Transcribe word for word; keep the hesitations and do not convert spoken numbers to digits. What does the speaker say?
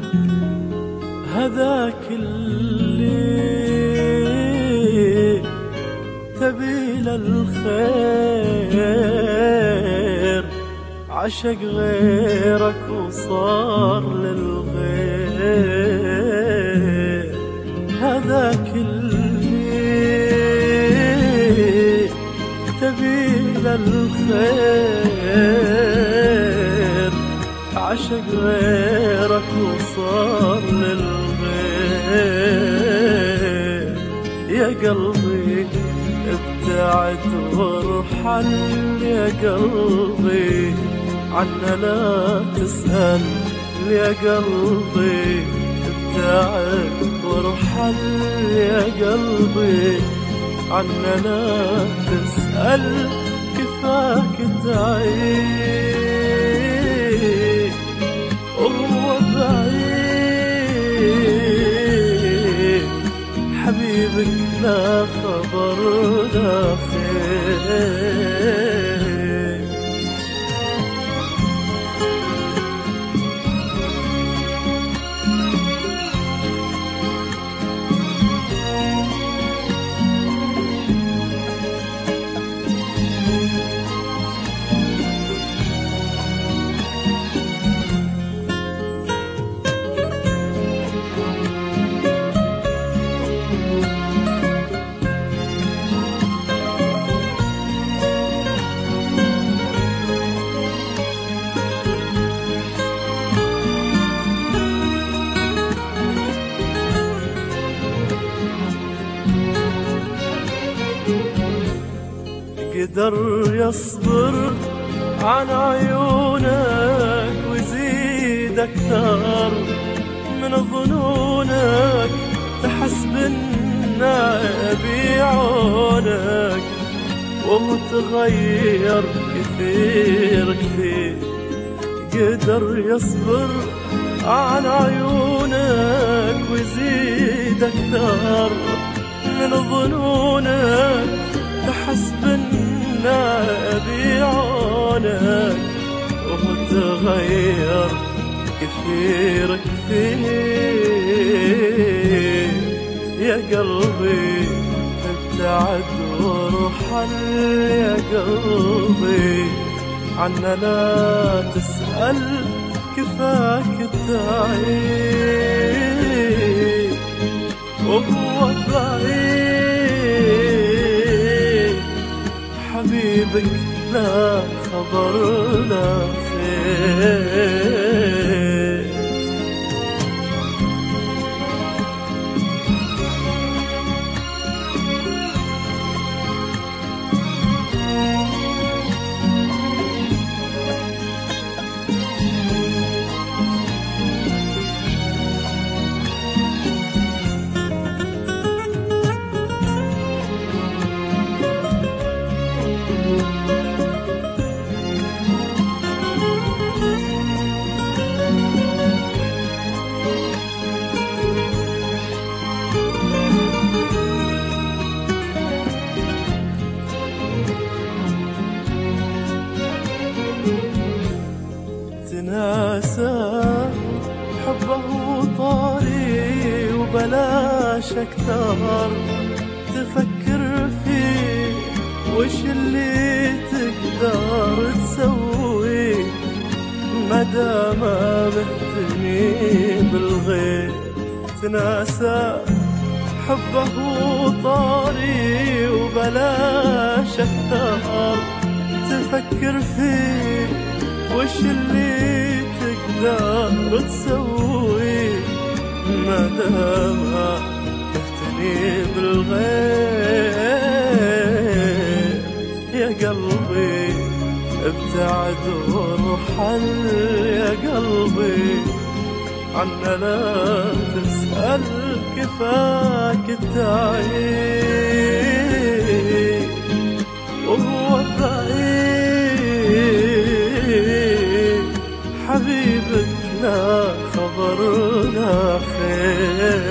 هذاك اللي تبي للخير عشق غيرك وصار للغير. هذاك اللي تبي للخير عشق غيرك وصار للغير. يا قلبي ابتعد وارحل، يا قلبي عنا لا تسأل، يا قلبي ابتعد وارحل، يا قلبي عنا لا تسأل. كفاك تعيش وهو بعيد، حبيبك لا خبر لا خير. قدر يصبر عن عيونك ويزيد أكثر من ظنونك، تحسب إنه بيعونك وهو تغير كثير كثير. قدر يصبر عن عيونك ويزيد أكثر من ظنونك، تحسب إنه بيعونك وهو تغير كثير كثير. يا قلبي ابتعد وارحل، يا قلبي عنا لا تسأل. كفاك تعيش وهو بعيد، حبيبك لا خبر لا خير. تناسى حبه طاري وبلاش أكثر تفكر فيه، وش اللي تقدر تسوي مدام مهتني بالغير. تناسى حبه طاري وبلاش أكثر تفكر فيه، وش اللي تقدر تسوي مادام تهتني بالغير. يا قلبي ابتعد وارحل، يا قلبي عنا لا تسأل. كفاك تعيش وهو بعيد، حبيبك لا خبر لا خير.